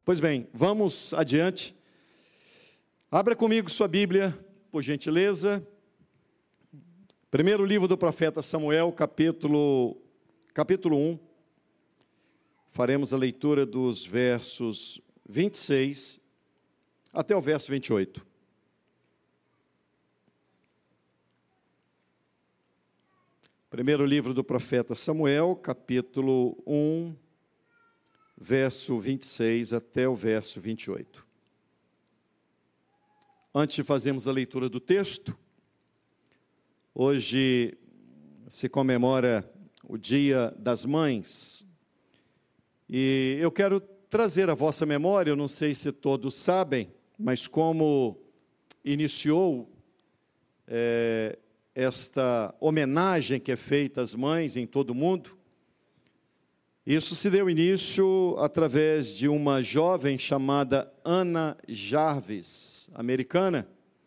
Pois bem, vamos adiante. Abra comigo sua Bíblia, por gentileza. Primeiro livro do profeta Samuel, capítulo 1. Faremos a leitura dos versos 26 até o verso 28. Primeiro livro do profeta Samuel, capítulo 1, verso 26 até o verso 28. Antes de fazermos a leitura do texto, hoje se comemora o Dia das Mães, e eu quero trazer à vossa memória, eu não sei se todos sabem, mas como iniciou esta homenagem que é feita às mães em todo o mundo, isso se deu início através de uma jovem chamada Anna Jarvis, americana,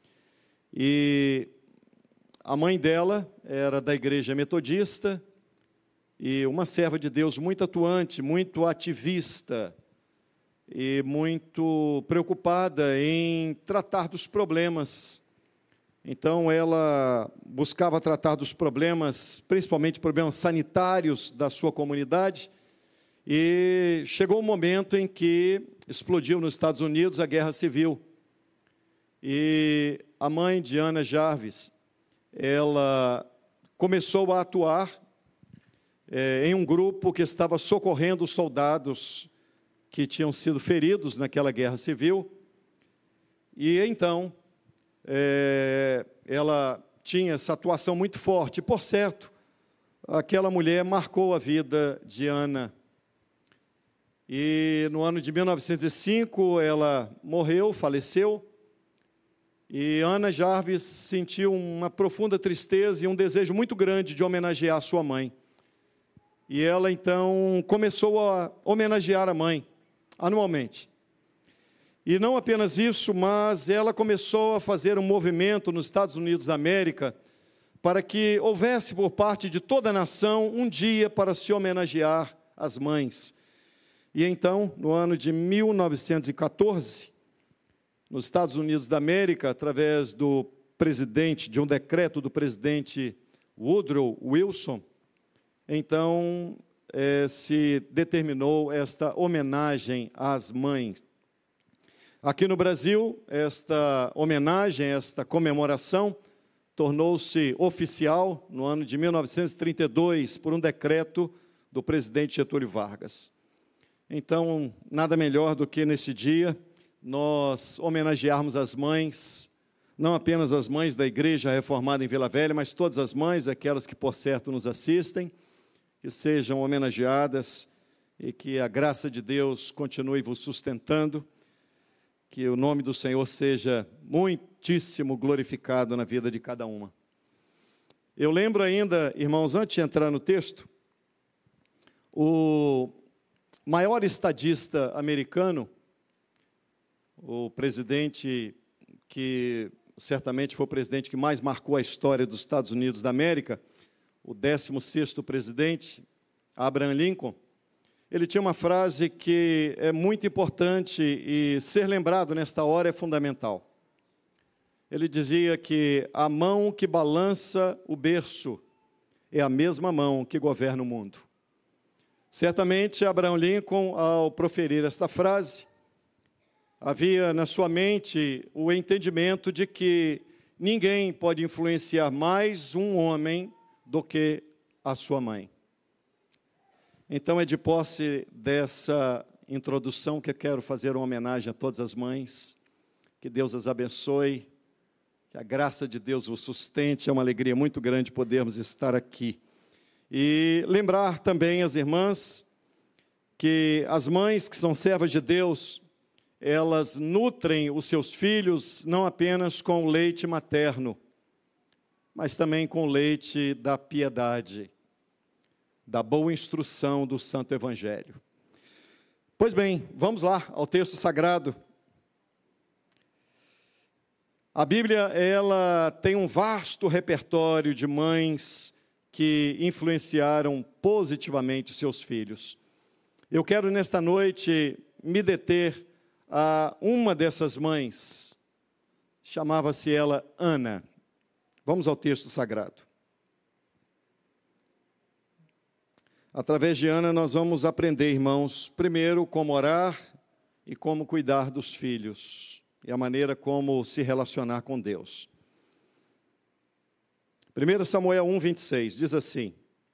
e a mãe dela era da igreja metodista e uma serva de Deus muito atuante, muito ativista e muito preocupada em tratar dos problemas. Então, ela buscava tratar dos problemas, principalmente problemas sanitários da sua comunidade, e chegou um momento em que explodiu nos Estados Unidos a Guerra Civil. E a mãe de Anna Jarvis, ela começou a atuar em um grupo que estava socorrendo os soldados que tinham sido feridos naquela Guerra Civil. E então, ela tinha essa atuação muito forte. Por certo, aquela mulher marcou a vida de Anna. E no ano de 1905, ela morreu, faleceu, e Anna Jarvis sentiu uma profunda tristeza e um desejo muito grande de homenagear sua mãe. E ela, então, começou a homenagear a mãe, anualmente. E não apenas isso, mas ela começou a fazer um movimento nos Estados Unidos da América para que houvesse por parte de toda a nação um dia para se homenagear as mães. E então, no ano de 1914, nos Estados Unidos da América, através do presidente, de um decreto do presidente Woodrow Wilson, então se determinou esta homenagem às mães. Aqui no Brasil, esta homenagem, esta comemoração, tornou-se oficial no ano de 1932, por um decreto do presidente Getúlio Vargas. Então, nada melhor do que neste dia nós homenagearmos as mães, não apenas as mães da Igreja Reformada em Vila Velha, mas todas as mães, aquelas que por certo nos assistem, que sejam homenageadas e que a graça de Deus continue vos sustentando, que o nome do Senhor seja muitíssimo glorificado na vida de cada uma. Eu lembro ainda, irmãos, antes de entrar no texto, o maior estadista americano, o presidente que certamente foi o presidente que mais marcou a história dos Estados Unidos da América, o 16º presidente, Abraham Lincoln, ele tinha uma frase que é muito importante e ser lembrado nesta hora é fundamental. Ele dizia que a mão que balança o berço é a mesma mão que governa o mundo. Certamente, Abraham Lincoln, ao proferir esta frase, havia na sua mente o entendimento de que ninguém pode influenciar mais um homem do que a sua mãe. Então, é de posse dessa introdução que eu quero fazer uma homenagem a todas as mães, que Deus as abençoe, que a graça de Deus vos sustente, é uma alegria muito grande podermos estar aqui. E lembrar também as irmãs que as mães que são servas de Deus, elas nutrem os seus filhos não apenas com o leite materno, mas também com o leite da piedade, da boa instrução do Santo Evangelho. Pois bem, vamos lá ao texto sagrado. A Bíblia, ela tem um vasto repertório de mães que influenciaram positivamente seus filhos. Eu quero nesta noite me deter a uma dessas mães. Chamava-se ela Ana. Vamos ao texto sagrado. Através de Ana nós vamos aprender, irmãos, primeiro como orar e como cuidar dos filhos, e a maneira como se relacionar com Deus. 1 Samuel 1:26, diz assim: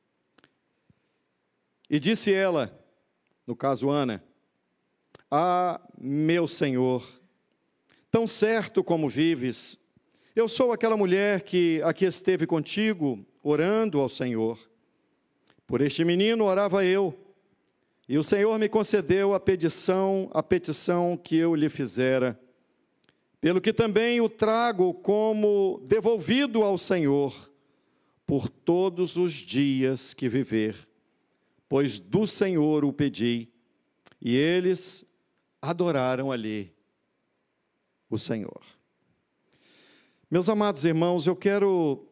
E disse ela, no caso Ana, Ah, meu Senhor, tão certo como vives, eu sou aquela mulher que aqui esteve contigo, orando ao Senhor. Por este menino orava eu, e o Senhor me concedeu a petição que eu lhe fizera, pelo que também o trago como devolvido ao Senhor, por todos os dias que viver, pois do Senhor o pedi, e eles adoraram ali o Senhor. Meus amados irmãos, eu quero,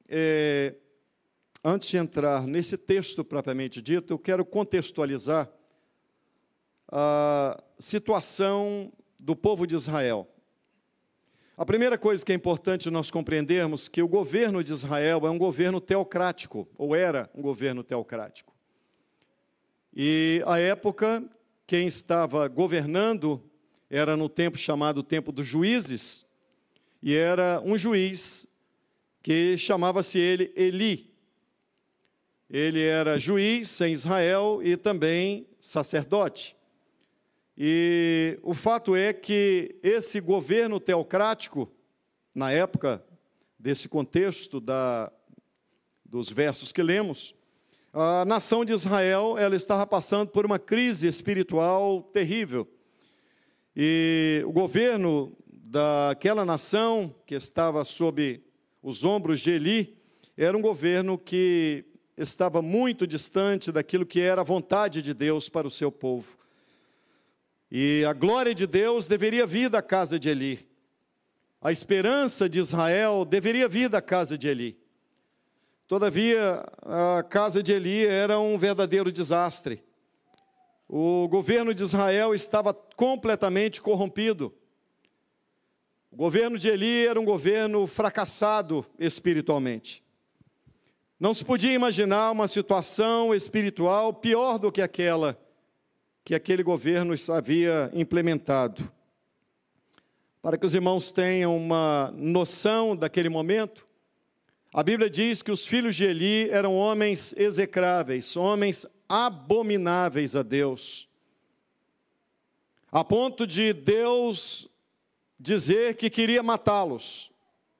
antes de entrar nesse texto propriamente dito, eu quero contextualizar a situação do povo de Israel. A primeira coisa que é importante nós compreendermos é que o governo de Israel é um governo teocrático, ou era um governo teocrático. E, à época, quem estava governando era no tempo chamado tempo dos juízes, e era um juiz que chamava-se ele Eli. Ele era juiz em Israel e também sacerdote. E o fato é que esse governo teocrático, na época desse contexto dos versos que lemos, a nação de Israel ela estava passando por uma crise espiritual terrível. E o governo daquela nação que estava sob os ombros de Eli era um governo que estava muito distante daquilo que era a vontade de Deus para o seu povo. E a glória de Deus deveria vir da casa de Eli. A esperança de Israel deveria vir da casa de Eli. Todavia, a casa de Eli era um verdadeiro desastre. O governo de Israel estava completamente corrompido. O governo de Eli era um governo fracassado espiritualmente. Não se podia imaginar uma situação espiritual pior do que aquela que aquele governo havia implementado. Para que os irmãos tenham uma noção daquele momento, a Bíblia diz que os filhos de Eli eram homens execráveis, homens abomináveis a Deus, a ponto de Deus dizer que queria matá-los,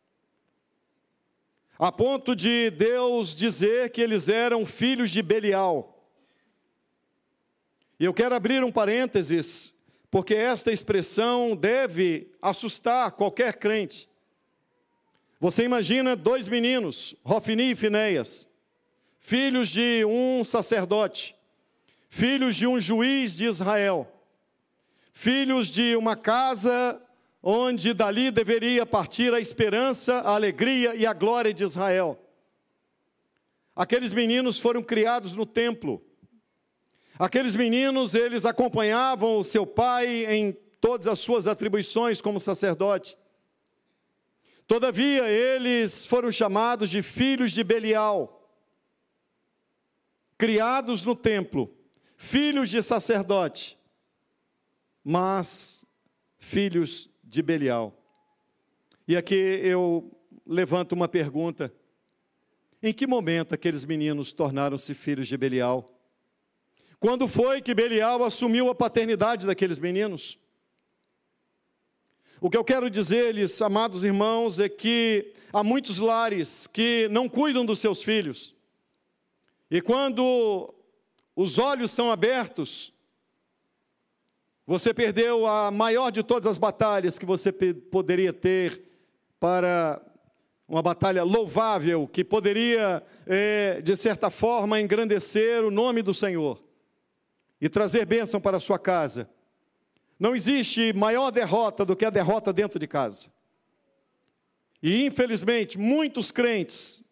a ponto de Deus dizer que eles eram filhos de Belial. E eu quero abrir um parênteses, porque esta expressão deve assustar qualquer crente. Você imagina dois meninos, Hofni e Finéias, filhos de um sacerdote, filhos de um juiz de Israel, filhos de uma casa onde dali deveria partir a esperança, a alegria e a glória de Israel. Aqueles meninos foram criados no templo. Aqueles meninos, eles acompanhavam o seu pai em todas as suas atribuições como sacerdote. Todavia, eles foram chamados de filhos de Belial, criados no templo, filhos de sacerdote, mas filhos de Belial. E aqui eu levanto uma pergunta: em que momento aqueles meninos tornaram-se filhos de Belial? Quando foi que Belial assumiu a paternidade daqueles meninos? O que eu quero dizer-lhes, amados irmãos, é que há muitos lares que não cuidam dos seus filhos. E quando os olhos são abertos, você perdeu a maior de todas as batalhas que você poderia ter para uma batalha louvável, que poderia, de certa forma, engrandecer o nome do Senhor e trazer bênção para a sua casa. Não existe maior derrota do que a derrota dentro de casa. E, infelizmente, muitos crentes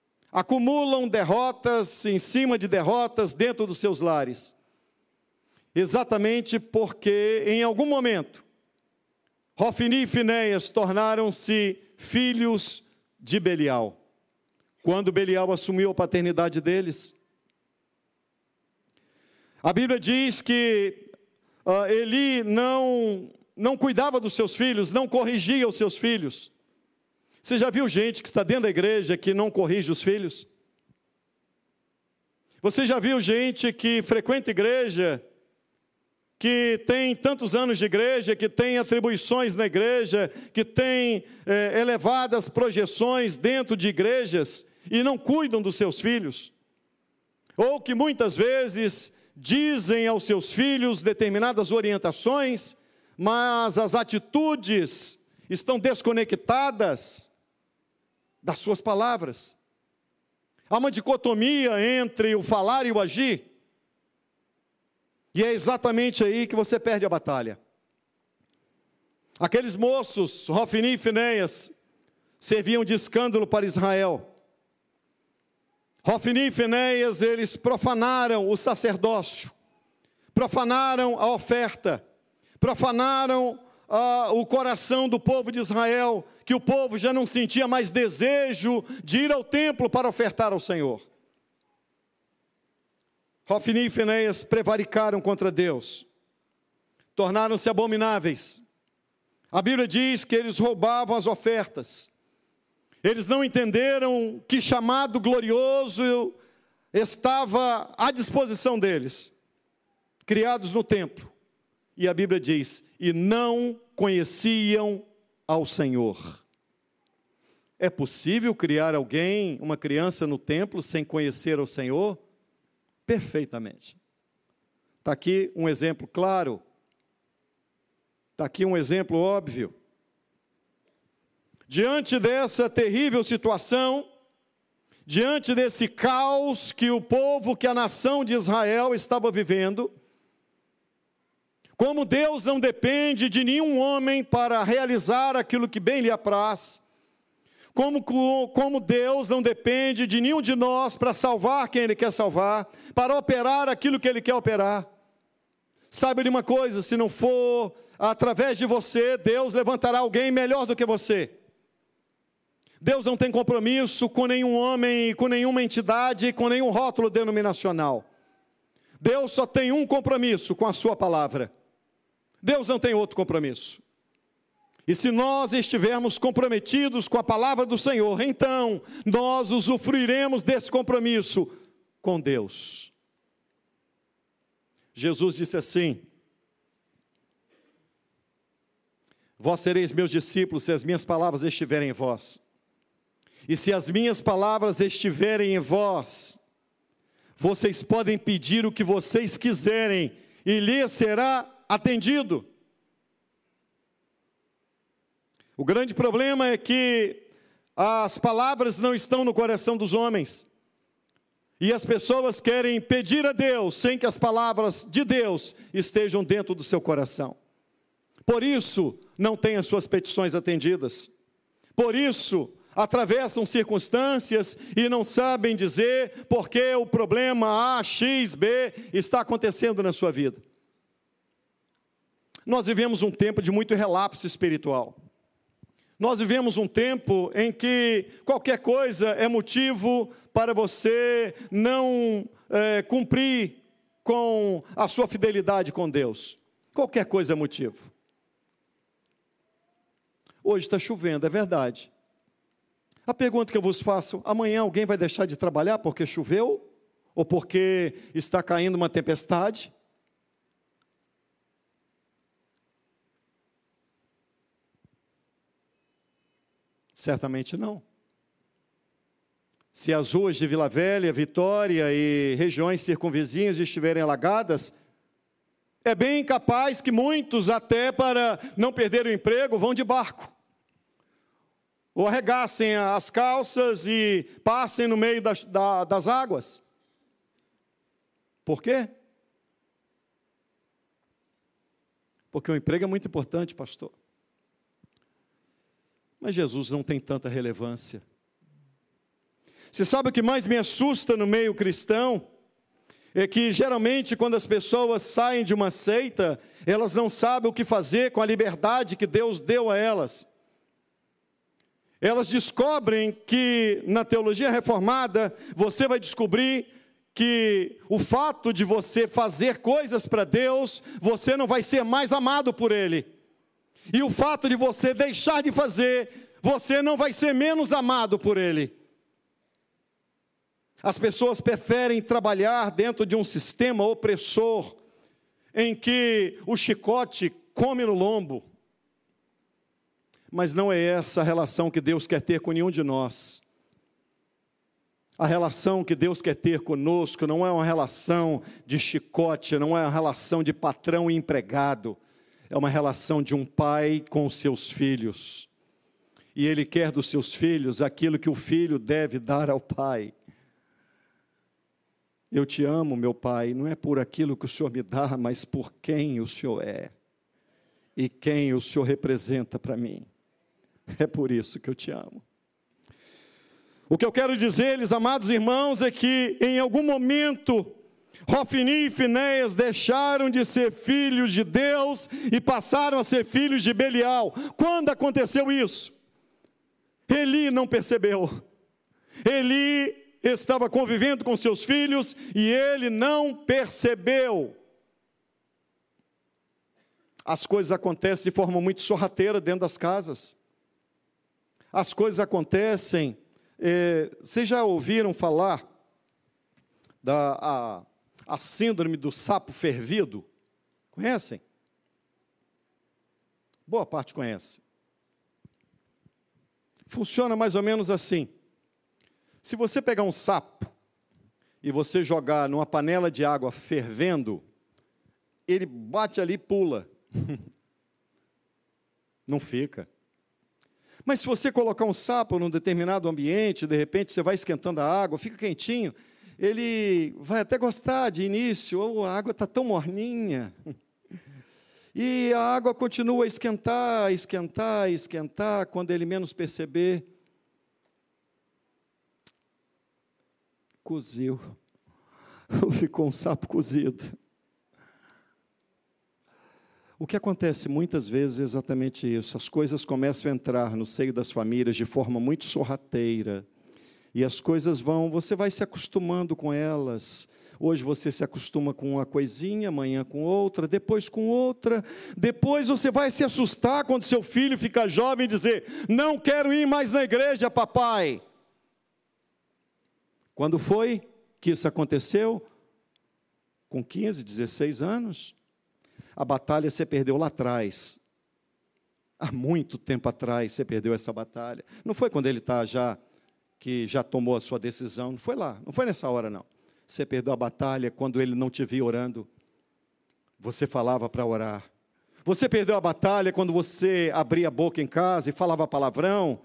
acumulam derrotas em cima de derrotas dentro dos seus lares. exatamente porque em algum momento Hofni e Finéias tornaram-se filhos de Belial. Quando Belial assumiu a paternidade deles, a Bíblia diz que Eli não cuidava dos seus filhos, não corrigia os seus filhos. Você já viu gente que está dentro da igreja que não corrige os filhos? Você já viu gente que frequenta igreja, que tem tantos anos de igreja, que tem atribuições na igreja, que tem elevadas projeções dentro de igrejas e não cuidam dos seus filhos? Ou que muitas vezes dizem aos seus filhos determinadas orientações, mas as atitudes estão desconectadas das suas palavras. Há uma dicotomia entre o falar e o agir, e é exatamente aí que você perde a batalha. Aqueles moços, Hofni e Finéias, serviam de escândalo para Israel. Hofni e Finéias, eles profanaram o sacerdócio, profanaram a oferta, profanaram o coração do povo de Israel, que o povo já não sentia mais desejo de ir ao templo para ofertar ao Senhor. Hofni e Finéias prevaricaram contra Deus, tornaram-se abomináveis. A Bíblia diz que eles roubavam as ofertas. Eles não entenderam que chamado glorioso estava à disposição deles, criados no templo. E a Bíblia diz, e não conheciam ao Senhor. É possível criar alguém, uma criança no templo, sem conhecer ao Senhor? Perfeitamente. Está aqui um exemplo claro. Está aqui um exemplo óbvio. Diante dessa terrível situação, diante desse caos que o povo, que a nação de Israel estava vivendo, como Deus não depende de nenhum homem para realizar aquilo que bem lhe apraz, como Deus não depende de nenhum de nós para salvar quem Ele quer salvar, para operar aquilo que Ele quer operar. Saiba de uma coisa, se não for através de você, Deus levantará alguém melhor do que você. Deus não tem compromisso com nenhum homem, com nenhuma entidade, com nenhum rótulo denominacional. Deus só tem um compromisso com a sua palavra. Deus não tem outro compromisso. E se nós estivermos comprometidos com a palavra do Senhor, então nós usufruiremos desse compromisso com Deus. Jesus disse assim: vós sereis meus discípulos se as minhas palavras estiverem em vós. E se as minhas palavras estiverem em vós, vocês podem pedir o que vocês quiserem, e lhes será atendido. O grande problema é que as palavras não estão no coração dos homens. E as pessoas querem pedir a Deus, sem que as palavras de Deus estejam dentro do seu coração. Por isso, não têm as suas petições atendidas. Por isso, atravessam circunstâncias e não sabem dizer porque o problema A, X, B está acontecendo na sua vida. Nós vivemos um tempo de muito relapso espiritual. Nós vivemos um tempo em que qualquer coisa é motivo para você não cumprir com a sua fidelidade com Deus. Qualquer coisa é motivo. Hoje está chovendo, é verdade. A pergunta que eu vos faço: amanhã alguém vai deixar de trabalhar porque choveu? Ou porque está caindo uma tempestade? Certamente não. Se as ruas de Vila Velha, Vitória e regiões circunvizinhas estiverem alagadas, é bem capaz que muitos, até para não perder o emprego, vão de barco. Ou arregassem as calças e passem no meio das águas. Por quê? Porque o emprego é muito importante, pastor. Mas Jesus não tem tanta relevância. Você sabe o que mais me assusta no meio cristão? é que geralmente quando as pessoas saem de uma seita, elas não sabem o que fazer com a liberdade que Deus deu a elas. Elas descobrem que na teologia reformada, você vai descobrir que o fato de você fazer coisas para Deus, você não vai ser mais amado por Ele. E o fato de você deixar de fazer, você não vai ser menos amado por Ele. As pessoas preferem trabalhar dentro de um sistema opressor, em que o chicote come no lombo. Mas não é essa a relação que Deus quer ter com nenhum de nós. A relação que Deus quer ter conosco não é uma relação de chicote, não é uma relação de patrão e empregado. É uma relação de um pai com os seus filhos. E Ele quer dos seus filhos aquilo que o filho deve dar ao pai. Eu te amo, meu pai, não é por aquilo que o Senhor me dá, mas por quem o Senhor é. E quem o Senhor representa para mim. É por isso que eu te amo. O que eu quero dizer-lhes, amados irmãos, é que em algum momento, Hofni e Finéias deixaram de ser filhos de Deus e passaram a ser filhos de Belial. Quando aconteceu isso? Eli não percebeu. Eli estava convivendo com seus filhos e ele não percebeu. As coisas acontecem de forma muito sorrateira dentro das casas. As coisas acontecem, vocês já ouviram falar da a síndrome do sapo fervido? Conhecem? Boa parte conhece. Funciona mais ou menos assim. Se você pegar um sapo e você jogar numa panela de água fervendo, ele bate ali e pula. Não fica. Mas se você colocar um sapo num determinado ambiente, de repente você vai esquentando a água, fica quentinho, ele vai até gostar de início, a água está tão morninha. E a água continua a esquentar, esquentar, esquentar, quando ele menos perceber, coziu. Ficou um sapo cozido. O que acontece muitas vezes é exatamente isso. As coisas começam a entrar no seio das famílias de forma muito sorrateira. E as coisas você vai se acostumando com elas. Hoje você se acostuma com uma coisinha, amanhã com outra, depois com outra. Depois você vai se assustar quando seu filho fica jovem e dizer: não quero ir mais na igreja, papai. Quando foi que isso aconteceu? Com 15, 16 anos? A batalha você perdeu lá atrás. Há muito tempo atrás você perdeu essa batalha. Não foi quando ele que já tomou a sua decisão. Não foi lá, não foi nessa hora não. Você perdeu a batalha quando ele não te via orando. Você falava para orar. Você perdeu a batalha quando você abria a boca em casa e falava palavrão.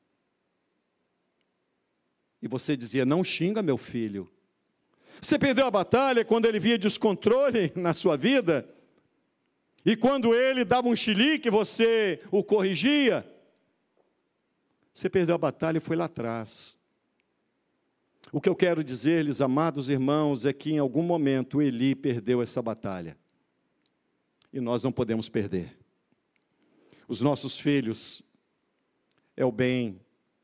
E você dizia: não xinga meu filho. Você perdeu a batalha quando ele via descontrole na sua vida. E quando ele dava um chilique, você o corrigia. Você perdeu a batalha e foi lá atrás. O que eu quero dizer-lhes, amados irmãos, é que em algum momento Eli perdeu essa batalha. E nós não podemos perder. Os nossos filhos é o bem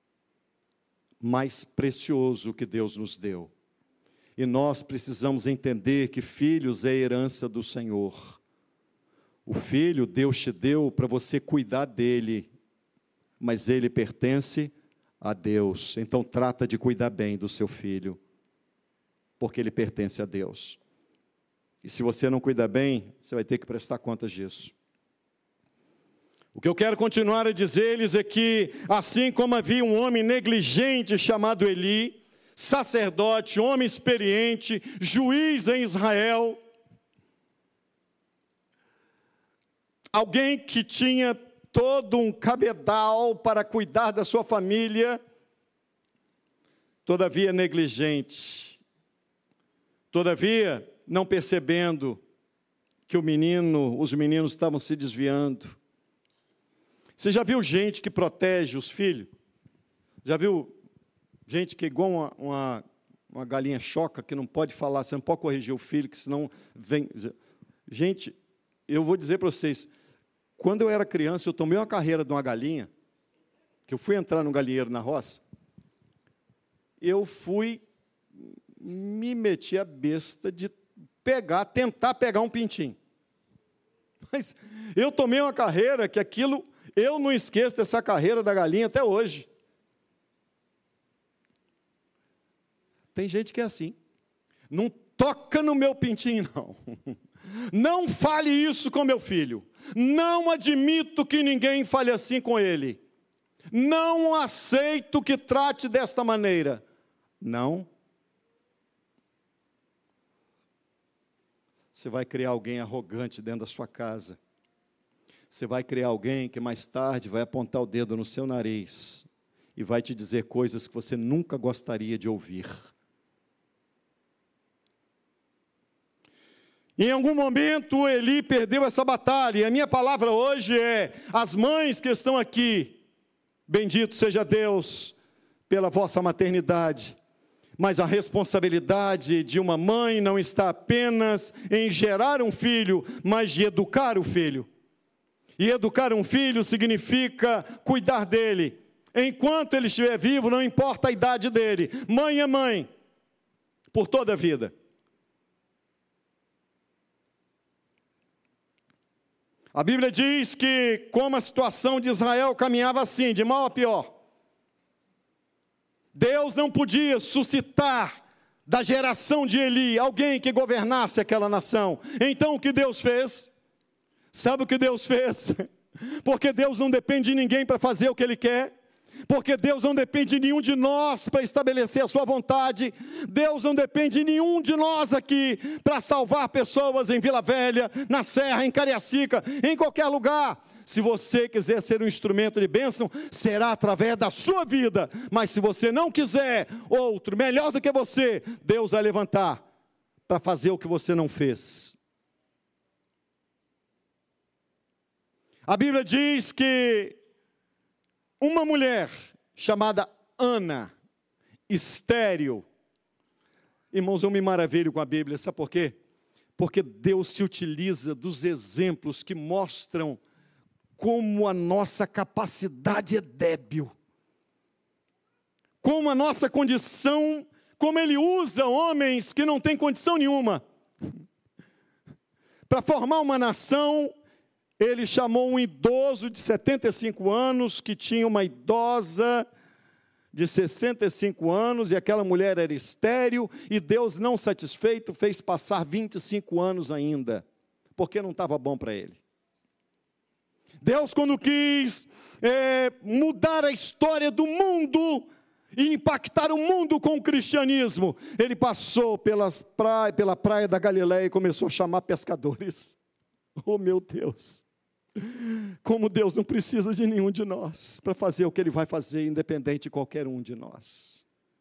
mais precioso que Deus nos deu. E nós precisamos entender que filhos é herança do Senhor. O filho Deus te deu para você cuidar dele, mas ele pertence a Deus. Então trata de cuidar bem do seu filho, porque ele pertence a Deus. E se você não cuidar bem, você vai ter que prestar contas disso. O que eu quero continuar a dizer-lhes é que, assim como havia um homem negligente chamado Eli, sacerdote, homem experiente, juiz em Israel, alguém que tinha todo um cabedal para cuidar da sua família, todavia negligente, todavia não percebendo que os meninos estavam se desviando. Você já viu gente que protege os filhos? Já viu gente que é igual uma galinha choca que não pode falar, você não pode corrigir o filho, que senão vem... Gente, eu vou dizer para vocês, quando eu era criança, eu tomei uma carreira de uma galinha, que eu fui entrar no galinheiro na roça, eu fui, me meti a besta de tentar pegar um pintinho. Mas eu tomei uma carreira que aquilo, eu não esqueço dessa carreira da galinha até hoje. Tem gente que é assim. Não toca no meu pintinho, não. Não fale isso com meu filho. Não admito que ninguém fale assim com ele. Não aceito que trate desta maneira. Não. Você vai criar alguém arrogante dentro da sua casa. Você vai criar alguém que mais tarde vai apontar o dedo no seu nariz e vai te dizer coisas que você nunca gostaria de ouvir. Em algum momento, Eli perdeu essa batalha, e a minha palavra hoje é: as mães que estão aqui, bendito seja Deus pela vossa maternidade, mas a responsabilidade de uma mãe não está apenas em gerar um filho, mas de educar o filho. E educar um filho significa cuidar dele. Enquanto ele estiver vivo, não importa a idade dele. Mãe é mãe, por toda a vida. A Bíblia diz que, como a situação de Israel caminhava assim, de mal a pior, Deus não podia suscitar da geração de Eli alguém que governasse aquela nação. Então o que Deus fez? Sabe o que Deus fez? Porque Deus não depende de ninguém para fazer o que Ele quer. Porque Deus não depende de nenhum de nós para estabelecer a sua vontade. Deus não depende de nenhum de nós aqui para salvar pessoas em Vila Velha, na Serra, em Cariacica, em qualquer lugar. Se você quiser ser um instrumento de bênção, será através da sua vida. Mas se você não quiser outro melhor do que você, Deus vai levantar para fazer o que você não fez. A Bíblia diz que uma mulher chamada Ana, estéril. Irmãos, eu me maravilho com a Bíblia, sabe por quê? Porque Deus se utiliza dos exemplos que mostram como a nossa capacidade é débil. Como a nossa condição, como Ele usa homens que não têm condição nenhuma. Para formar uma nação, Ele chamou um idoso de 75 anos, que tinha uma idosa de 65 anos, e aquela mulher era estéril, e Deus, não satisfeito, fez passar 25 anos ainda, porque não estava bom para ele. Deus, quando quis mudar a história do mundo e impactar o mundo com o cristianismo, Ele passou pela praia da Galileia e começou a chamar pescadores. Oh, meu Deus! Como Deus não precisa de nenhum de nós para fazer o que Ele vai fazer, independente de qualquer um de nós.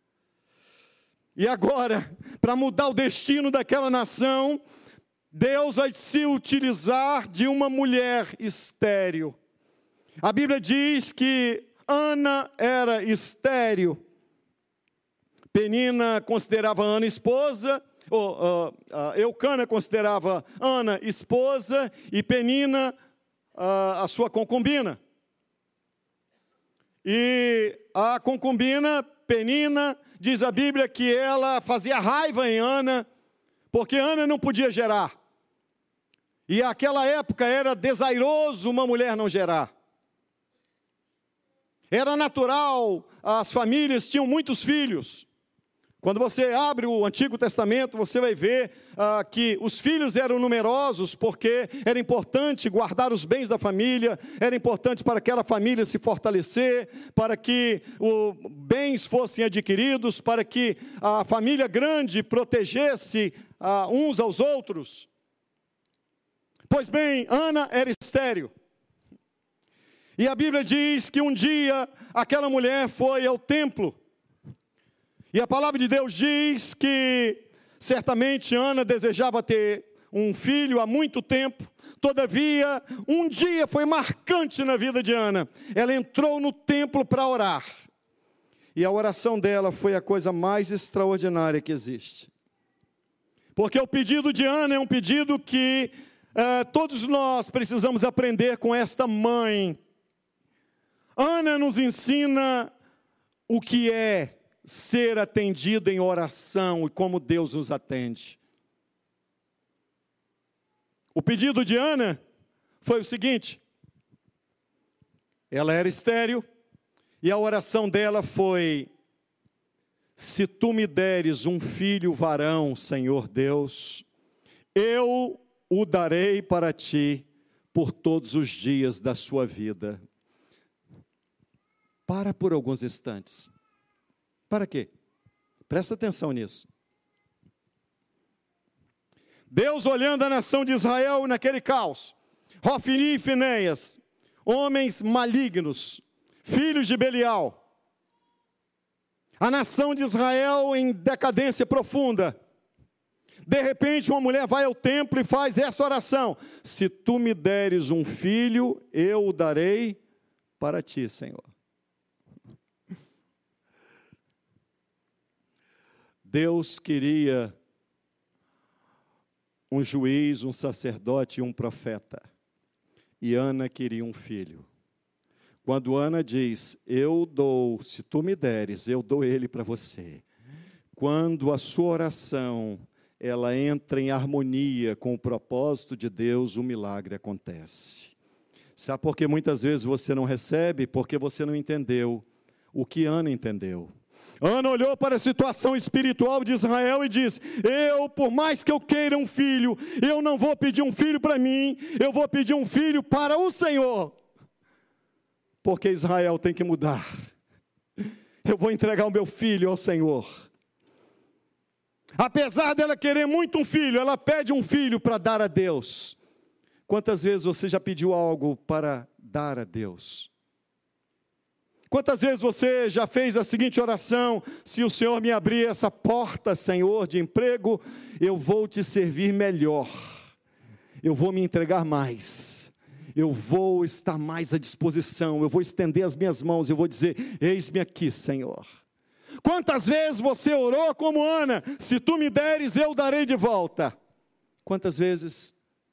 E agora, para mudar o destino daquela nação, Deus vai se utilizar de uma mulher estéril. A Bíblia diz que Ana era estéril. Penina considerava Ana esposa, Eucana considerava Ana esposa, e Penina a sua concubina. E a concubina, Penina, diz a Bíblia que ela fazia raiva em Ana, porque Ana não podia gerar. E naquela época era desairoso uma mulher não gerar. Era natural, as famílias tinham muitos filhos. Quando você abre o Antigo Testamento, você vai ver que os filhos eram numerosos, porque era importante guardar os bens da família, era importante para aquela família se fortalecer, para que os bens fossem adquiridos, para que a família grande protegesse uns aos outros. Pois bem, Ana era estéril. E a Bíblia diz que um dia aquela mulher foi ao templo. E a palavra de Deus diz que certamente Ana desejava ter um filho há muito tempo. Todavia, um dia foi marcante na vida de Ana. Ela entrou no templo para orar. E a oração dela foi a coisa mais extraordinária que existe. Porque o pedido de Ana é um pedido que todos nós precisamos aprender com esta mãe. Ana nos ensina o que é ser atendido em oração e como Deus nos atende. O pedido de Ana foi o seguinte: ela era estéril e a oração dela foi: se tu me deres um filho varão, Senhor Deus, eu o darei para ti por todos os dias da sua vida. Para por alguns instantes. Para quê? Presta atenção nisso. Deus olhando a nação de Israel naquele caos, Hofni e Finéias, homens malignos, filhos de Belial, a nação de Israel em decadência profunda. De repente uma mulher vai ao templo e faz essa oração: se tu me deres um filho, eu o darei para ti, Senhor. Deus queria um juiz, um sacerdote e um profeta. E Ana queria um filho. Quando Ana diz: eu dou, se tu me deres, eu dou ele para você. Quando a sua oração, ela entra em harmonia com o propósito de Deus, o milagre acontece. Sabe por que muitas vezes você não recebe? Porque você não entendeu o que Ana entendeu. Ana olhou para a situação espiritual de Israel e disse: por mais que eu queira um filho, eu não vou pedir um filho para mim, eu vou pedir um filho para o Senhor. Porque Israel tem que mudar. Eu vou entregar o meu filho ao Senhor. Apesar dela querer muito um filho, ela pede um filho para dar a Deus. Quantas vezes você já pediu algo para dar a Deus? Quantas vezes você já fez a seguinte oração: se o Senhor me abrir essa porta, Senhor, de emprego, eu vou te servir melhor, eu vou me entregar mais, eu vou estar mais à disposição, eu vou estender as minhas mãos, eu vou dizer: eis-me aqui, Senhor. Quantas vezes você orou como Ana: se tu me deres, eu darei de volta? Quantas vezes?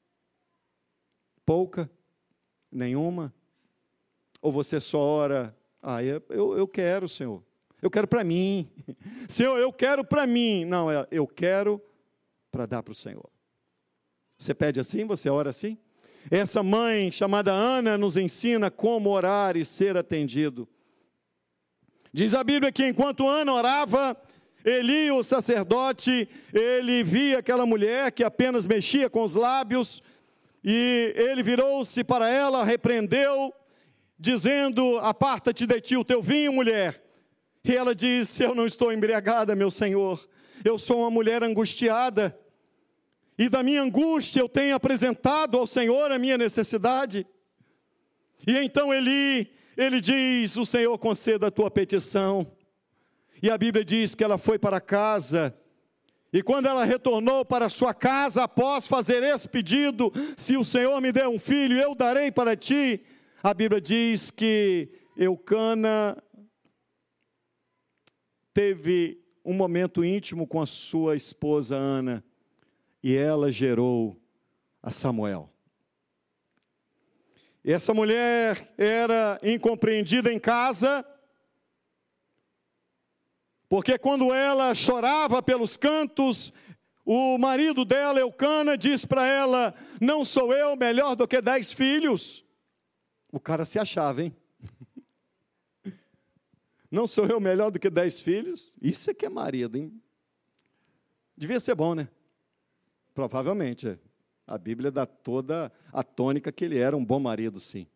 Pouca? Nenhuma? Ou você só ora: eu quero, Senhor, eu quero para mim. Senhor, eu quero para mim. Não, eu quero para dar para o Senhor. Você pede assim? Você ora assim? Essa mãe chamada Ana nos ensina como orar e ser atendido. Diz a Bíblia que enquanto Ana orava, Eli, o sacerdote, ele via aquela mulher que apenas mexia com os lábios, e ele virou-se para ela, repreendeu, dizendo: aparta-te de ti o teu vinho, mulher. E ela disse: eu não estou embriagada, meu Senhor, eu sou uma mulher angustiada, e da minha angústia eu tenho apresentado ao Senhor a minha necessidade. E então ele diz: o Senhor conceda a tua petição. E a Bíblia diz que ela foi para casa, e quando ela retornou para sua casa, após fazer esse pedido: se o Senhor me der um filho, eu darei para ti. A Bíblia diz que Eucana teve um momento íntimo com a sua esposa Ana, e ela gerou a Samuel. E essa mulher era incompreendida em casa, porque quando ela chorava pelos cantos, o marido dela, Eucana, disse para ela: não sou eu melhor do que 10 filhos? O cara se achava, hein? Não sou eu melhor do que 10 filhos? Isso é que é marido, hein? Devia ser bom, né? Provavelmente. A Bíblia dá toda a tônica que ele era um bom marido, sim.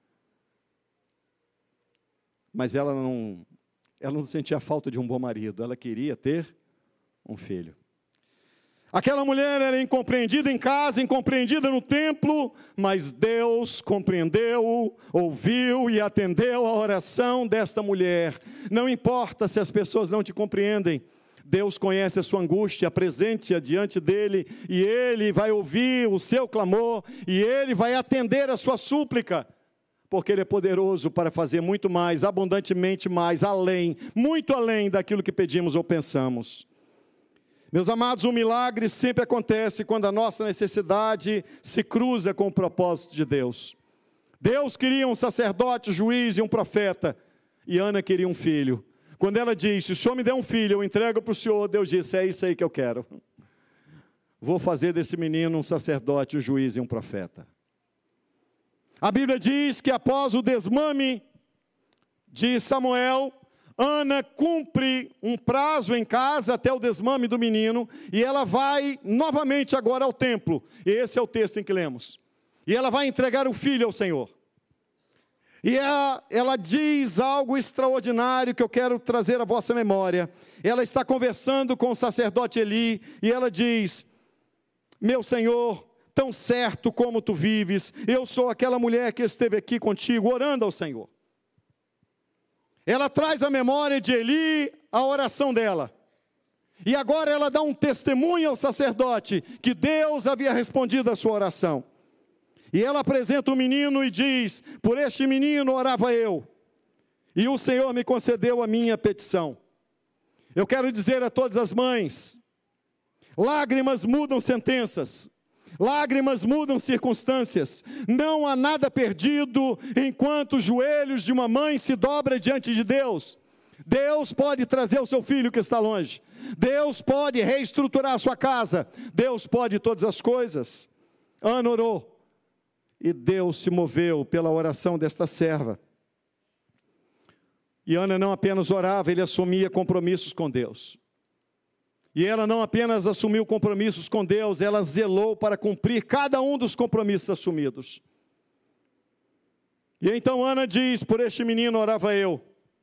Mas ela não sentia falta de um bom marido, ela queria ter um filho. Aquela mulher era incompreendida em casa, incompreendida no templo, mas Deus compreendeu, ouviu e atendeu a oração desta mulher. Não importa se as pessoas não te compreendem, Deus conhece a sua angústia, apresente-a diante dele, e ele vai ouvir o seu clamor, e ele vai atender a sua súplica, porque Ele é poderoso para fazer muito mais, abundantemente mais, além, muito além daquilo que pedimos ou pensamos. Meus amados, um milagre sempre acontece quando a nossa necessidade se cruza com o propósito de Deus. Deus queria um sacerdote, um juiz e um profeta, e Ana queria um filho. Quando ela disse, se o Senhor me der um filho, eu entrego para o Senhor, Deus disse, é isso aí que eu quero. Vou fazer desse menino um sacerdote, um juiz e um profeta. A Bíblia diz que após o desmame de Samuel, Ana cumpre um prazo em casa até o desmame do menino, e ela vai novamente agora ao templo. E esse é o texto em que lemos. E ela vai entregar o filho ao Senhor. E ela diz algo extraordinário que eu quero trazer à vossa memória. Ela está conversando com o sacerdote Eli, e ela diz, meu Senhor, tão certo como tu vives, eu sou aquela mulher que esteve aqui contigo, orando ao Senhor. Ela traz à memória de Eli a oração dela. E agora ela dá um testemunho ao sacerdote, que Deus havia respondido a sua oração. E ela apresenta o menino e diz, por este menino orava eu, e o Senhor me concedeu a minha petição. Eu quero dizer a todas as mães, lágrimas mudam sentenças, lágrimas mudam circunstâncias, não há nada perdido enquanto os joelhos de uma mãe se dobram diante de Deus. Deus pode trazer o seu filho que está longe, Deus pode reestruturar a sua casa, Deus pode todas as coisas. Ana orou, e Deus se moveu pela oração desta serva. E Ana não apenas orava, ele assumia compromissos com Deus. E ela não apenas assumiu compromissos com Deus, ela zelou para cumprir cada um dos compromissos assumidos. E então Ana diz, por este menino orava eu,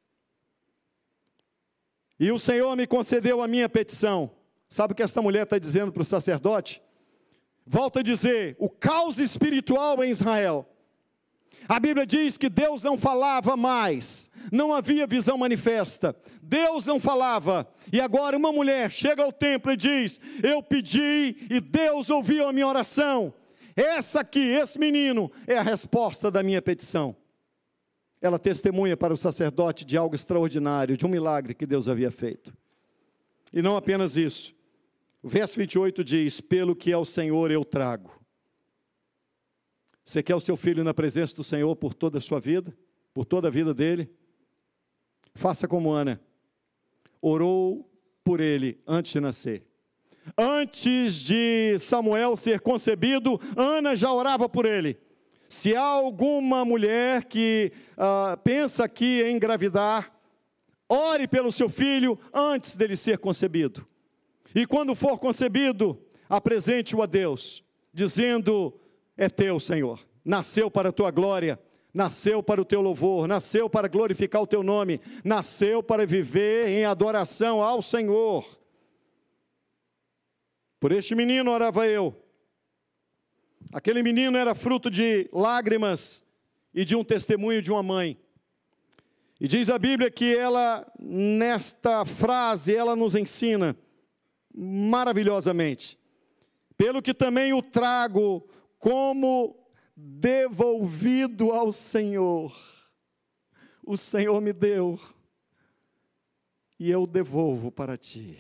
e o Senhor me concedeu a minha petição. Sabe o que esta mulher está dizendo para o sacerdote? Volto a dizer, o caos espiritual em Israel. A Bíblia diz que Deus não falava mais, não havia visão manifesta, Deus não falava, e agora uma mulher chega ao templo e diz, eu pedi e Deus ouviu a minha oração, essa aqui, esse menino, é a resposta da minha petição. Ela testemunha para o sacerdote de algo extraordinário, de um milagre que Deus havia feito. E não apenas isso, o verso 28 diz, pelo que ao Senhor eu trago. Você quer o seu filho na presença do Senhor por toda a sua vida? Por toda a vida dele? Faça como Ana. Orou por ele antes de nascer. Antes de Samuel ser concebido, Ana já orava por ele. Se há alguma mulher que pensa aqui em engravidar, ore pelo seu filho antes dele ser concebido. E quando for concebido, apresente-o a Deus, dizendo, é teu, Senhor, nasceu para a tua glória, nasceu para o teu louvor, nasceu para glorificar o teu nome, nasceu para viver em adoração ao Senhor. Por este menino orava eu. Aquele menino era fruto de lágrimas e de um testemunho de uma mãe. E diz a Bíblia que ela, nesta frase, ela nos ensina maravilhosamente. Pelo que também o trago como devolvido ao Senhor. O Senhor me deu e eu devolvo para ti.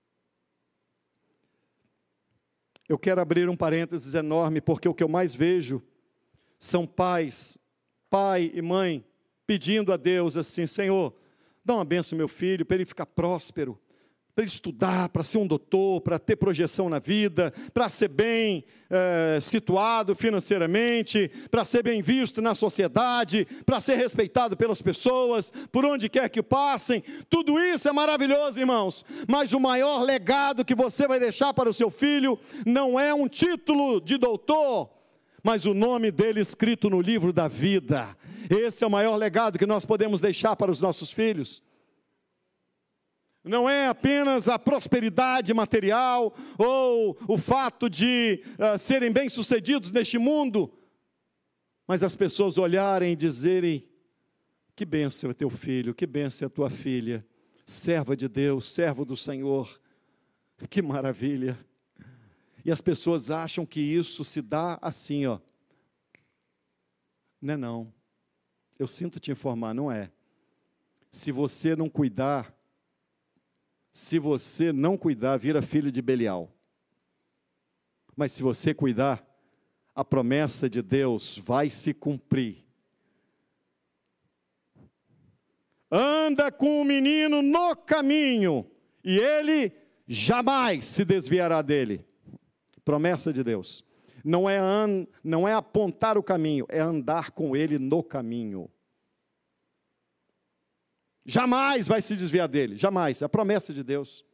Eu quero abrir um parênteses enorme, porque o que eu mais vejo são pais, pai e mãe, pedindo a Deus assim, Senhor, dá uma bênção ao meu filho, para ele ficar próspero, para ele estudar, para ser um doutor, para ter projeção na vida, para ser bem situado financeiramente, para ser bem visto na sociedade, para ser respeitado pelas pessoas, por onde quer que passem. Tudo isso é maravilhoso, irmãos, mas o maior legado que você vai deixar para o seu filho não é um título de doutor, mas o nome dele escrito no livro da vida. Esse é o maior legado que nós podemos deixar para os nossos filhos. Não é apenas a prosperidade material, ou o fato de serem bem-sucedidos neste mundo, mas as pessoas olharem e dizerem, que bênção é teu filho, que bênção é tua filha, serva de Deus, servo do Senhor, que maravilha. E as pessoas acham que isso se dá assim, ó. Não é não. Eu sinto te informar, não é. Se você não cuidar, vira filho de Belial. Mas se você cuidar, a promessa de Deus vai se cumprir. Anda com o menino no caminho, e ele jamais se desviará dele. Promessa de Deus. Não é apontar o caminho, é andar com ele no caminho. Jamais vai se desviar dele, jamais, é a promessa de Deus.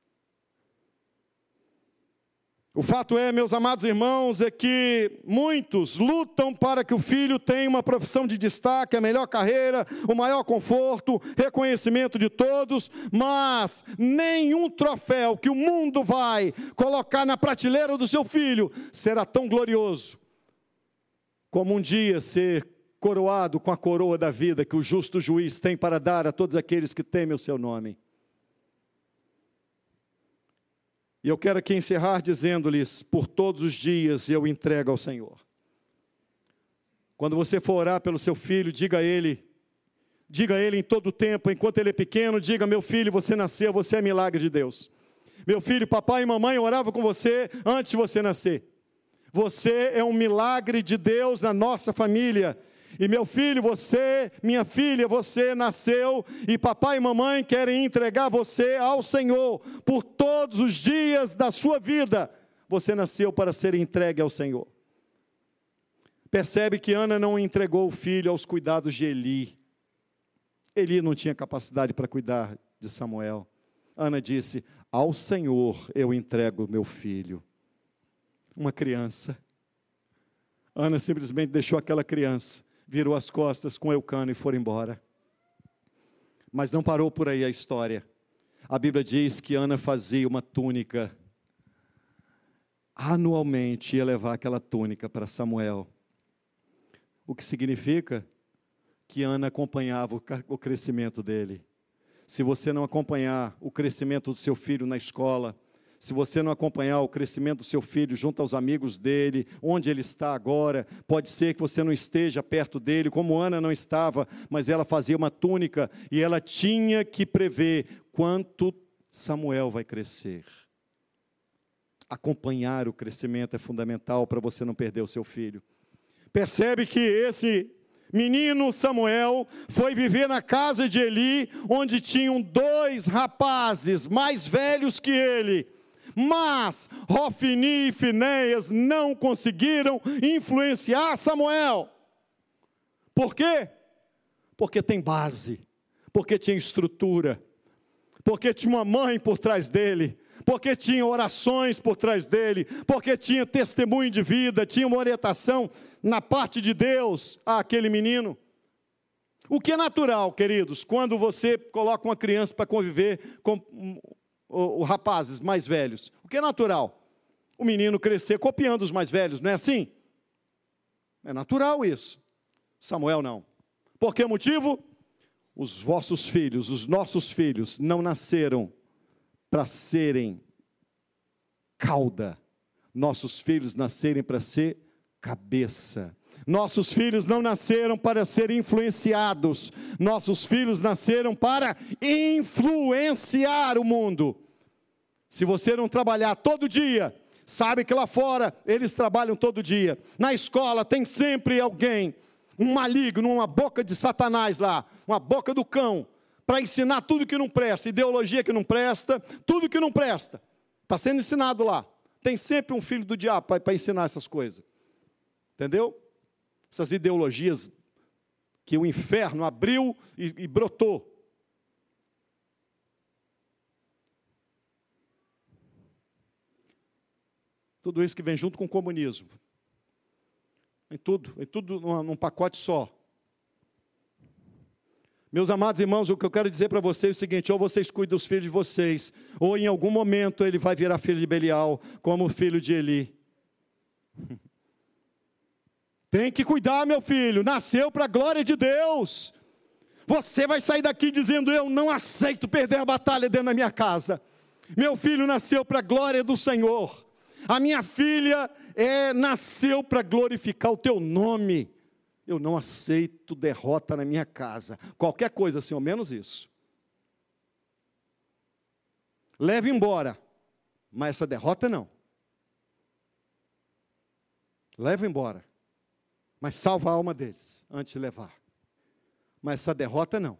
O fato é, meus amados irmãos, é que muitos lutam para que o filho tenha uma profissão de destaque, a melhor carreira, o maior conforto, reconhecimento de todos, mas nenhum troféu que o mundo vai colocar na prateleira do seu filho será tão glorioso como um dia ser coroado com a coroa da vida que o justo juiz tem para dar a todos aqueles que temem o seu nome. E eu quero aqui encerrar dizendo-lhes, por todos os dias eu entrego ao Senhor. Quando você for orar pelo seu filho, diga a ele em todo o tempo, enquanto ele é pequeno, diga: meu filho, você nasceu, você é milagre de Deus. Meu filho, papai e mamãe oravam com você antes de você nascer. Você é um milagre de Deus na nossa família. E meu filho, você, minha filha, você nasceu e papai e mamãe querem entregar você ao Senhor por todos os dias da sua vida. Você nasceu para ser entregue ao Senhor. Percebe que Ana não entregou o filho aos cuidados de Eli. Eli não tinha capacidade para cuidar de Samuel. Ana disse: ao Senhor eu entrego meu filho. Uma criança. Ana simplesmente deixou aquela criança, virou as costas com Eucana e foi embora. Mas não parou por aí a história. A Bíblia diz que Ana fazia uma túnica. Anualmente ia levar aquela túnica para Samuel. O que significa que Ana acompanhava o crescimento dele. Se você não acompanhar o crescimento do seu filho na escola, se você não acompanhar o crescimento do seu filho junto aos amigos dele, onde ele está agora, pode ser que você não esteja perto dele, como Ana não estava, mas ela fazia uma túnica e ela tinha que prever quanto Samuel vai crescer. Acompanhar o crescimento é fundamental para você não perder o seu filho. Percebe que esse menino Samuel foi viver na casa de Eli, onde tinham 2 rapazes mais velhos que ele. Mas Hofni e Finéias não conseguiram influenciar Samuel. Por quê? Porque tem base, porque tinha estrutura, porque tinha uma mãe por trás dele, porque tinha orações por trás dele, porque tinha testemunho de vida, tinha uma orientação na parte de Deus àquele menino. O que é natural, queridos, quando você coloca uma criança para conviver com os rapazes mais velhos, o que é natural? O menino crescer copiando os mais velhos, não é assim? É natural isso. Samuel não. Por que motivo? Os vossos filhos, os nossos filhos, não nasceram para serem cauda. Nossos filhos nascerem para ser cabeça. Nossos filhos não nasceram para ser influenciados. Nossos filhos nasceram para influenciar o mundo. Se você não trabalhar todo dia, sabe que lá fora eles trabalham todo dia. Na escola tem sempre alguém, um maligno, uma boca de Satanás lá, uma boca do cão, para ensinar tudo que não presta, ideologia que não presta, tudo que não presta. Está sendo ensinado lá. Tem sempre um filho do diabo para ensinar essas coisas. Entendeu? Essas ideologias que o inferno abriu e brotou. Tudo isso que vem junto com o comunismo. Em tudo num pacote só. Meus amados irmãos, o que eu quero dizer para vocês é o seguinte: ou vocês cuidam dos filhos de vocês, ou em algum momento ele vai virar filho de Belial, como o filho de Eli. Tem que cuidar, meu filho, nasceu para a glória de Deus. Você vai sair daqui dizendo: eu não aceito perder a batalha dentro da minha casa. Meu filho nasceu para a glória do Senhor. A minha filha nasceu para glorificar o teu nome. Eu não aceito derrota na minha casa. Qualquer coisa, Senhor, menos isso. Leve embora, mas essa derrota não. Leve embora, mas salva a alma deles antes de levar. Mas essa derrota não.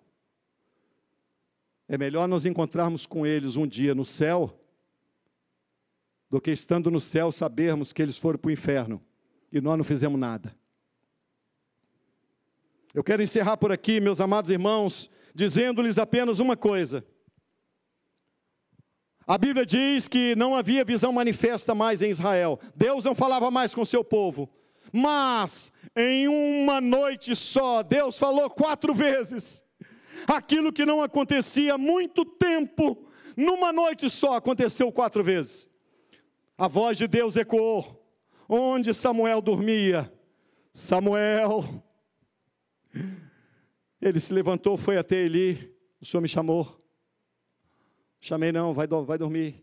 É melhor nós encontrarmos com eles um dia no céu, do que estando no céu sabermos que eles foram para o inferno e nós não fizemos nada. Eu quero encerrar por aqui, meus amados irmãos, dizendo-lhes apenas uma coisa. A Bíblia diz que não havia visão manifesta mais em Israel. Deus não falava mais com o seu povo. Mas, em uma noite só, Deus falou 4 vezes. Aquilo que não acontecia há muito tempo, numa noite só, aconteceu 4 vezes. A voz de Deus ecoou. Onde Samuel dormia? Samuel. Ele se levantou, foi até Eli. O Senhor me chamou. Chamei não, vai dormir.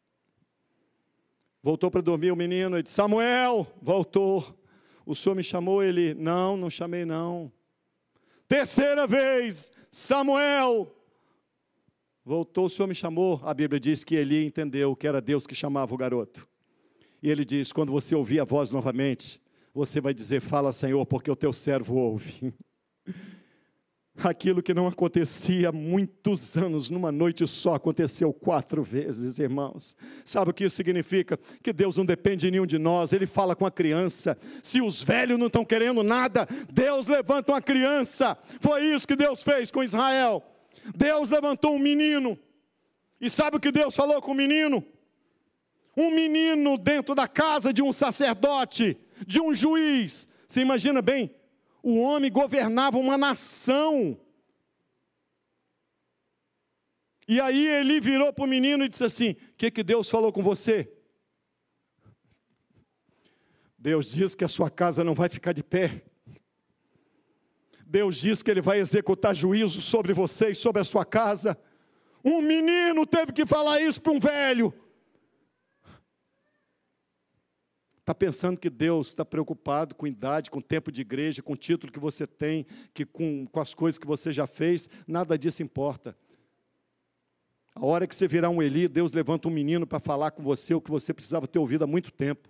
Voltou para dormir o menino, ele disse, Samuel, voltou. O Senhor me chamou, ele, não chamei não. Terceira vez, Samuel. Voltou, o Senhor me chamou. A Bíblia diz que Eli entendeu que era Deus que chamava o garoto. E ele diz, quando você ouvir a voz novamente, você vai dizer, fala Senhor, porque o teu servo ouve. Aquilo que não acontecia há muitos anos, numa noite só, aconteceu 4 vezes, irmãos. Sabe o que isso significa? Que Deus não depende de nenhum de nós, Ele fala com a criança. Se os velhos não estão querendo nada, Deus levanta uma criança. Foi isso que Deus fez com Israel. Deus levantou um menino. E sabe o que Deus falou com o menino? Um menino dentro da casa de um sacerdote, de um juiz. Você imagina bem? O homem governava uma nação. E aí ele virou para o menino e disse assim, o que Deus falou com você? Deus diz que a sua casa não vai ficar de pé. Deus diz que Ele vai executar juízo sobre você e sobre a sua casa. Um menino teve que falar isso para um velho. Está pensando que Deus está preocupado com idade, com tempo de igreja, com o título que você tem, com as coisas que você já fez, nada disso importa. A hora que você virar um Eli, Deus levanta um menino para falar com você o que você precisava ter ouvido há muito tempo.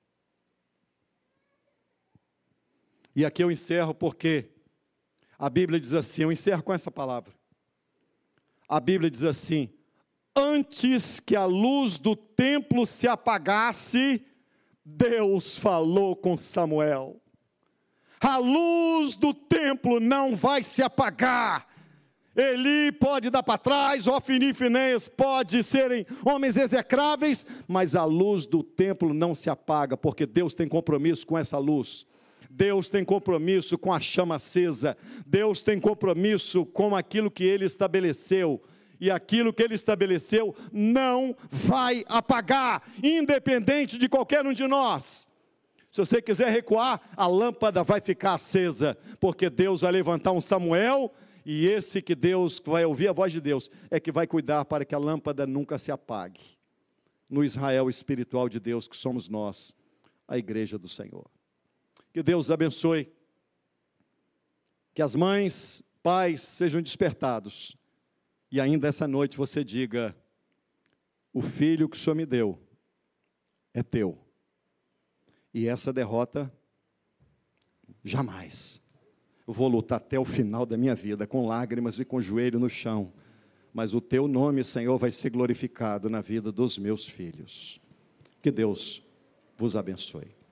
E aqui eu encerro porque a Bíblia diz assim, eu encerro com essa palavra. A Bíblia diz assim, antes que a luz do templo se apagasse, Deus falou com Samuel. A luz do templo não vai se apagar. Eli pode dar para trás, Ofni e Finéias pode serem homens execráveis, mas a luz do templo não se apaga, porque Deus tem compromisso com essa luz. Deus tem compromisso com a chama acesa. Deus tem compromisso com aquilo que Ele estabeleceu. E aquilo que Ele estabeleceu não vai apagar, independente de qualquer um de nós. Se você quiser recuar, a lâmpada vai ficar acesa, porque Deus vai levantar um Samuel, e esse que Deus vai ouvir a voz de Deus, é que vai cuidar para que a lâmpada nunca se apague. No Israel espiritual de Deus, que somos nós, a igreja do Senhor. Que Deus abençoe, que as mães, pais sejam despertados, e ainda essa noite você diga, o filho que o Senhor me deu é teu. E essa derrota, jamais. Eu vou lutar até o final da minha vida, com lágrimas e com o joelho no chão. Mas o teu nome, Senhor, vai ser glorificado na vida dos meus filhos. Que Deus vos abençoe.